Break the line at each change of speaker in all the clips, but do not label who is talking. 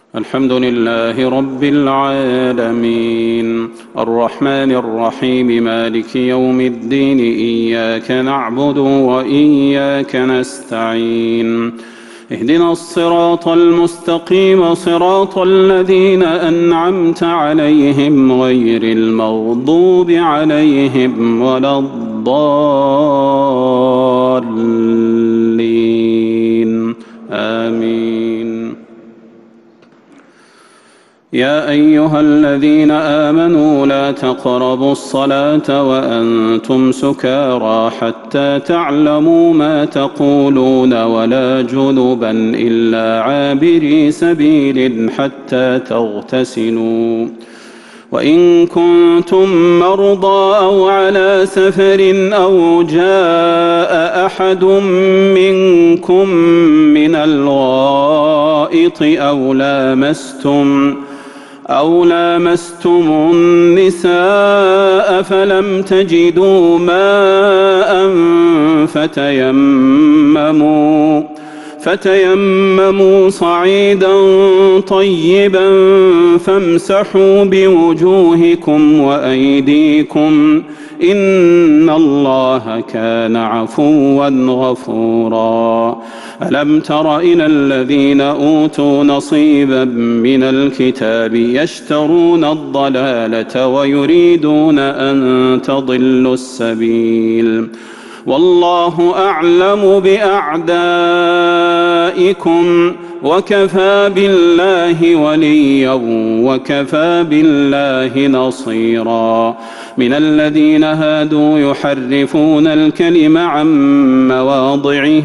الحمد لله رب العالمين الرحمن الرحيم مالك يوم الدين إياك نعبد وإياك نستعين اهدنا الصراط المستقيم صراط الذين أنعمت عليهم غير المغضوب عليهم ولا الضالين آمين. يا أيها الذين آمنوا لا تقربوا الصلاة وأنتم سكارى حتى تعلموا ما تقولون ولا جنبا إلا عابري سبيل حتى تغتسلوا وإن كنتم مرضى أو على سفر أو جاء أحد منكم من الغائط أو لامستم النساء فلم تجدوا ماء فتيمموا صعيدا طيبا فامسحوا بوجوهكم وأيديكم إن الله كان عفوا غفورا. ألم تر إلى الذين أوتوا نصيبا من الكتاب يشترون الضلالة ويريدون أن تضلوا السبيل والله أعلم بأعدائكم وكفى بالله وليا وكفى بالله نصيرا. من الذين هادوا يحرفون الكلم عن مواضعه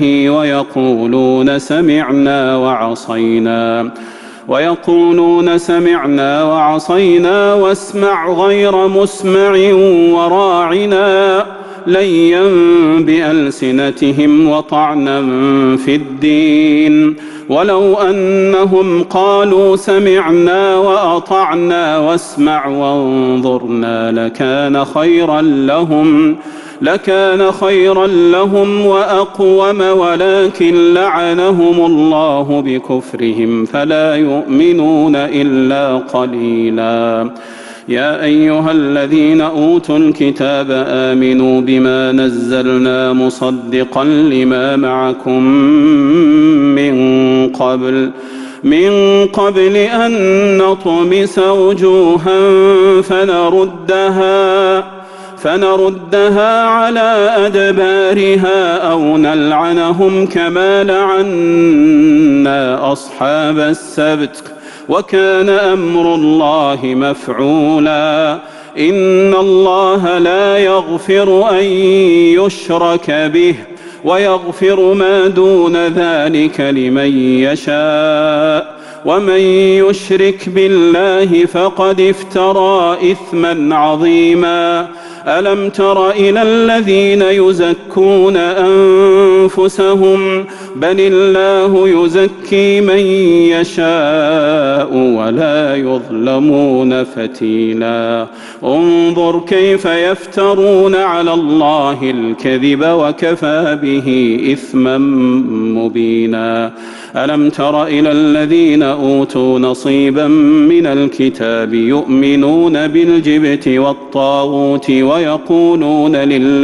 ويقولون سمعنا وعصينا واسمع غير مسمع وراعنا ليا بألسنتهم وطعنا في الدين ولو أنهم قالوا سمعنا وأطعنا واسمع وانظرنا لكان خيرا لهم وأقوم ولكن لعنهم الله بكفرهم فلا يؤمنون إلا قليلا. يا أيها الذين أوتوا الكتاب آمنوا بما نزلنا مصدقا لما معكم من قبل أن نطمس وجوها فنردها على أدبارها أو نلعنهم كما لعنا أصحاب السبت وكان أمر الله مفعولا. إن الله لا يغفر أن يشرك به ويغفر ما دون ذلك لمن يشاء ومن يشرك بالله فقد افترى إثما عظيما. ألم تر إلى الذين يزكون أنفسهم بل الله يزكي من يشاء ولا يظلمون فتيلا. انظر كيف يفترون على الله الكذب وكفى به إثما مبينا. ألم تر إلى الذين أوتوا نصيبا من الكتاب يؤمنون بالجبت والطاغوت ويقولون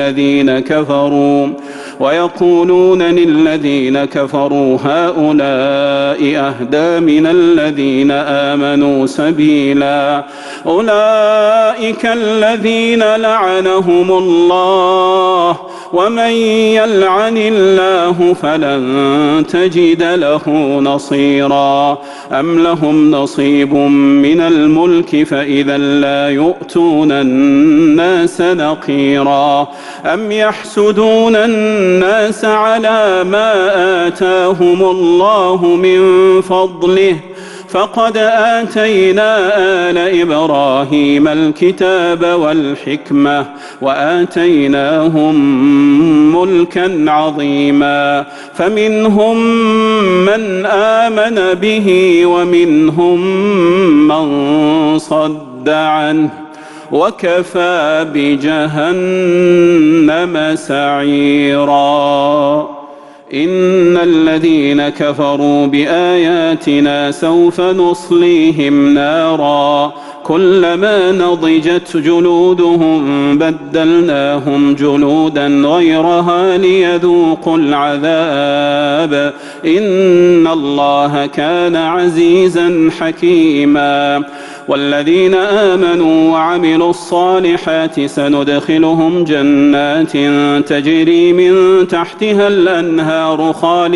للذين كفروا هؤلاء أهدى من الذين آمنوا سبيلا. أولئك الذين لعنهم الله ومن يلعن الله فلن تجد له نصيرا. أم لهم نصيب من الملك فإذا لا يؤتون الناس نقيرا. أم يحسدون الناس على ما آتاهم الله من فضله فقد آتينا آل إبراهيم الكتاب والحكمة وآتيناهم ملكا عظيما. فمنهم من آمن به ومنهم من صد عنه وكفى بجهنم سعيرا. إن الذين كفروا بآياتنا سوف نصليهم نارا كلما نضجت جلودهم بدلناهم جلودا غيرها ليذوقوا العذاب إن الله كان عزيزا حكيما والذين آمنوا وعملوا الصالحات سندخلهم جنات تجري من تحتها الأنهار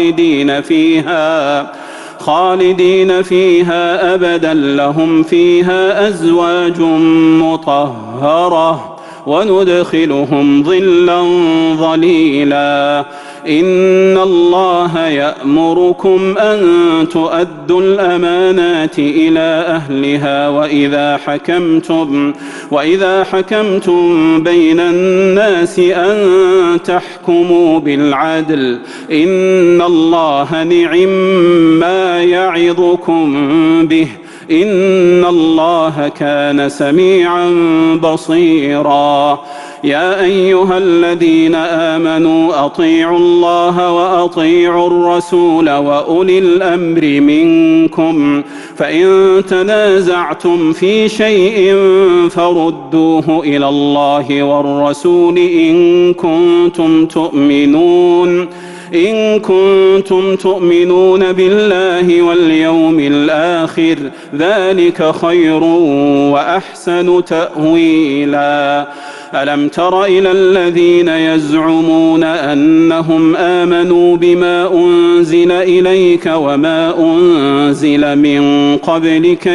خالدين فيها أبدا لهم فيها أزواج مطهرة وندخلهم ظلا ظليلا إن الله يأمركم أن تؤدوا الأمانات إلى أهلها وإذا حكمتم بين الناس أن تحكموا بالعدل إن الله نعم ما يعظكم به إن الله كان سميعا بصيرا يا أيها الذين آمنوا أطيعوا الله وأطيعوا الرسول وأولي الأمر منكم فإن تنازعتم في شيء فردوه إلى الله والرسول إن كنتم تؤمنون بالله واليوم الآخر ذلك خير وأحسن تأويلا ألم تر إلى الذين يزعمون أنهم آمنوا بما أنزل إليك وما أنزل من قبلك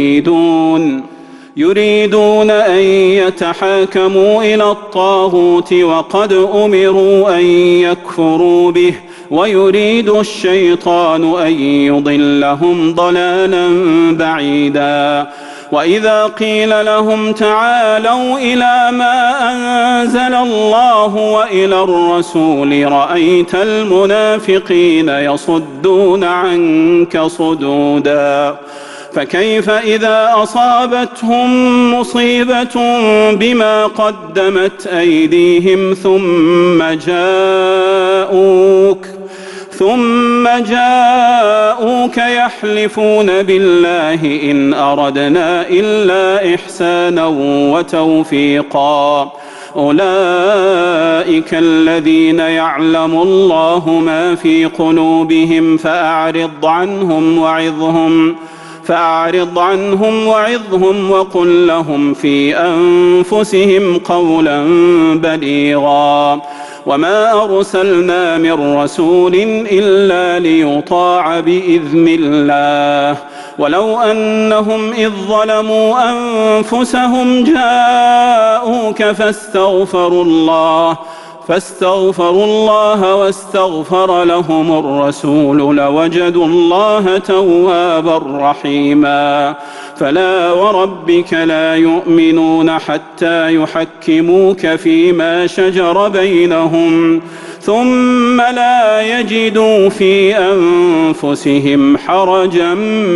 يريدون أن يتحاكموا إلى الطاغوت وقد أمروا أن يكفروا به ويريد الشيطان أن يضلهم ضلالا بعيدا وإذا قيل لهم تعالوا إلى ما أنزل الله وإلى الرسول رأيت المنافقين يصدون عنك صدودا فكيف إذا أصابتهم مصيبة بما قدمت أيديهم ثم جاءوك يحلفون بالله إن أردنا إلا إحسانا وتوفيقا أولئك الذين يعلم الله ما في قلوبهم فأعرض عنهم وعظهم وقل لهم في أنفسهم قولا بليغا وما أرسلنا من رسول إلا ليطاع بإذن الله ولو أنهم إذ ظلموا أنفسهم جاءوك فاستغفروا الله واستغفر لهم الرسول لوجدوا الله توابا رحيما فلا وربك لا يؤمنون حتى يحكموك فيما شجر بينهم ثم لا يجدوا في أنفسهم حرجا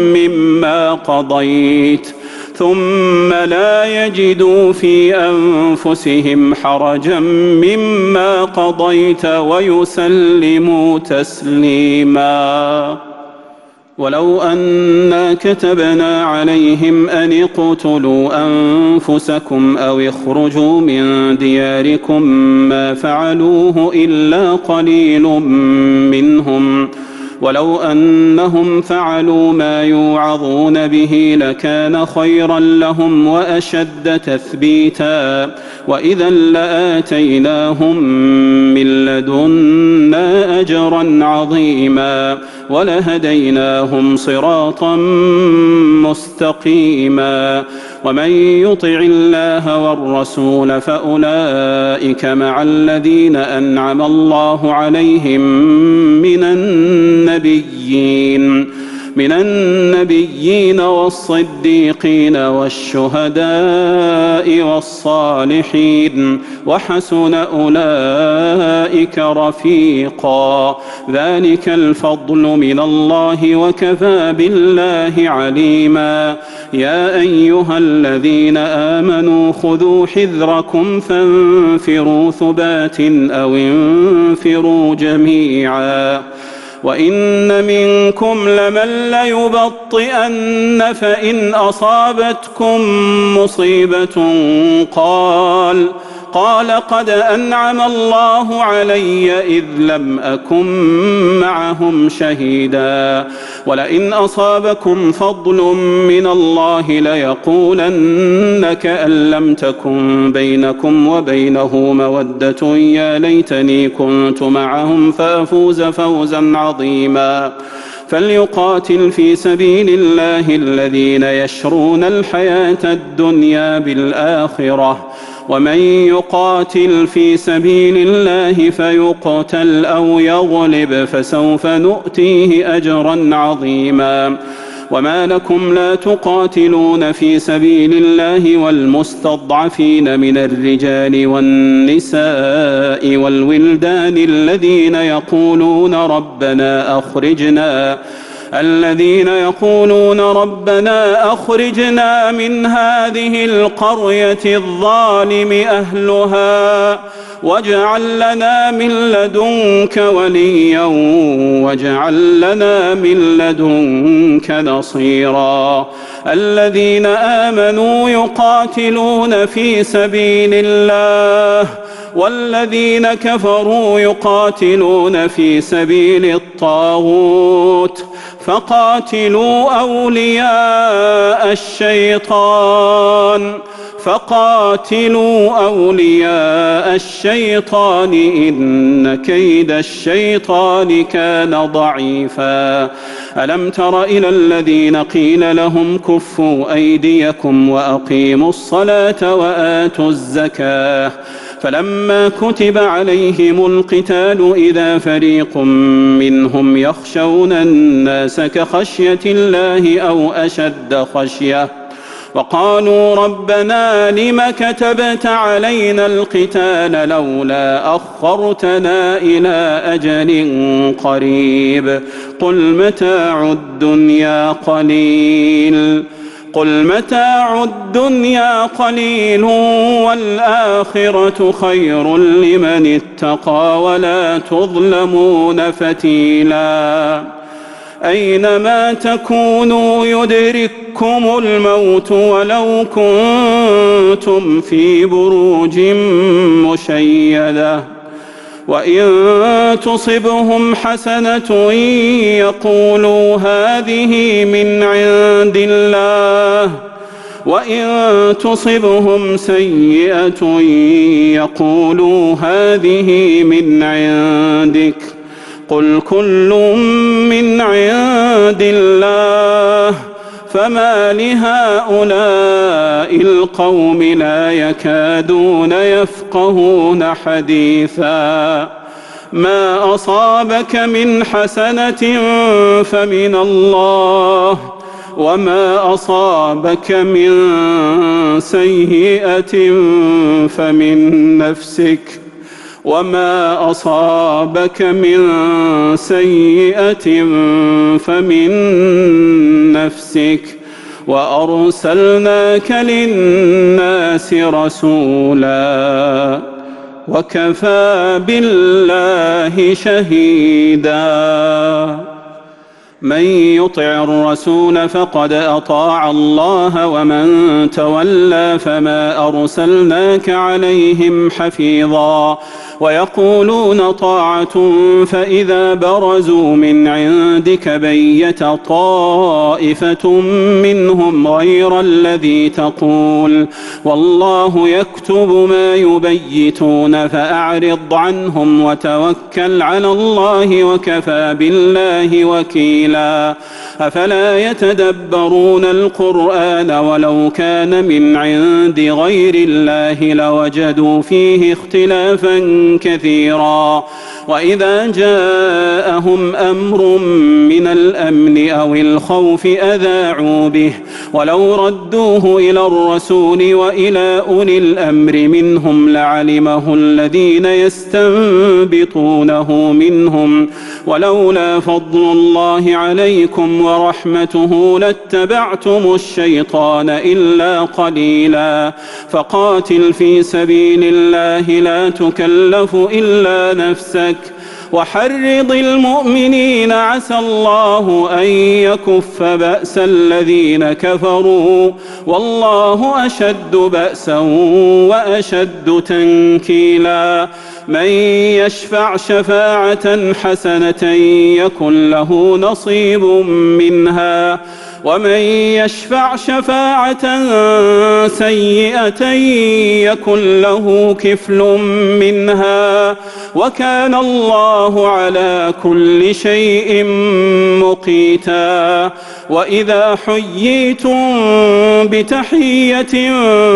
مما قضيت ويسلموا تسليما ولو أنا كتبنا عليهم أن اقتلوا أنفسكم أو اخرجوا من دياركم ما فعلوه إلا قليل منهم ولو أنهم فعلوا ما يوعظون به لكان خيرا لهم وأشد تثبيتا وإذا لآتيناهم من لدنا أجرا عظيما ولهديناهم صراطا مستقيما ومن يطع الله والرسول فأولئك مع الذين أنعم الله عليهم من النبيين والصديقين والشهداء والصالحين وحسن أولئك رفيقا ذلك الفضل من الله وكفى بالله عليما يا أيها الذين آمنوا خذوا حذركم فانفروا ثبات أو انفروا جميعا وإن منكم لمن ليبطئن فإن أصابتكم مصيبة قال قد أنعم الله علي إذ لم أكن معهم شهيدا ولئن أصابكم فضل من الله ليقولن كأن لم تكن بينكم وبينه مودة يا ليتني كنت معهم فأفوز فوزا عظيما فليقاتل في سبيل الله الذين يشرون الحياة الدنيا بالآخرة ومن يقاتل في سبيل الله فيقتل أو يغلب فسوف نؤتيه أجرا عظيما وما لكم لا تقاتلون في سبيل الله والمستضعفين من الرجال والنساء والولدان الذين يقولون ربنا أخرجنا من هذه القرية الظالم أهلها واجعل لنا من لدنك وليا واجعل لنا من لدنك نصيرا الذين آمنوا يقاتلون في سبيل الله والذين كفروا يقاتلون في سبيل الطاغوت فقاتلوا أولياء الشيطان إن كيد الشيطان كان ضعيفا ألم تر إلى الذين قيل لهم كفوا أيديكم وأقيموا الصلاة وآتوا الزكاة فلما كتب عليهم القتال إذا فريق منهم يخشون الناس كخشية الله أو أشد خشية وقالوا ربنا لم كتبت علينا القتال لولا أخرتنا إلى أجل قريب قل متاع الدنيا قليل والآخرة خير لمن اتقى ولا تظلمون فتيلا أينما تكونوا يدرككم الموت ولو كنتم في بروج مشيدة وإن تصبهم حسنة يقولوا هذه من عند الله وإن تصبهم سيئة يقولوا هذه من عندك قل كل من عند الله فما لهؤلاء القوم لا يكادون يفقهون حديثا ما أصابك من حسنة فمن الله وما أصابك من سيئة فمن نفسك وأرسلناك للناس رسولا وكفى بالله شهيدا من يطع الرسول فقد أطاع الله ومن تولى فما أرسلناك عليهم حفيظا ويقولون طاعة فإذا برزوا من عندك بيت طائفة منهم غير الذي تقول والله يكتب ما يبيتون فأعرض عنهم وتوكل على الله وكفى بالله وكيلا أفلا يتدبرون القرآن ولو كان من عند غير الله لوجدوا فيه اختلافا كثيرا وإذا جاءهم أمر من الأمن أو الخوف أذاعوا به ولو ردوه إلى الرسول وإلى أولي الأمر منهم لعلمه الذين يستنبطونه منهم ولولا فضل الله عليكم ورحمته لاتبعتم الشيطان إلا قليلا فقاتل في سبيل الله لا تكلف إلا نفسك وحرض المؤمنين عسى الله أن يكف بأس الذين كفروا والله أشد بأسا وأشد تنكيلا من يشفع شفاعة حسنة يكن له نصيب منها ومن يشفع شفاعة سيئة يكن له كفل منها وكان الله على كل شيء مقيتا وإذا حييتم بتحية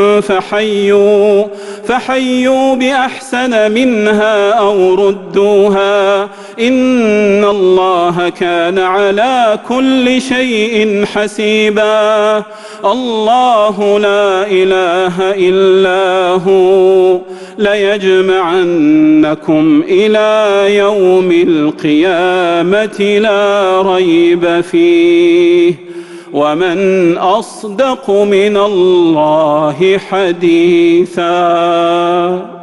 فحيوا بأحسن منها أو ردوها إن الله كان على كل شيء حسيبا الله لا إله إلا هو ليجمعنكم إلى يوم القيامة لا ريب فيه ومن أصدق من الله حديثا.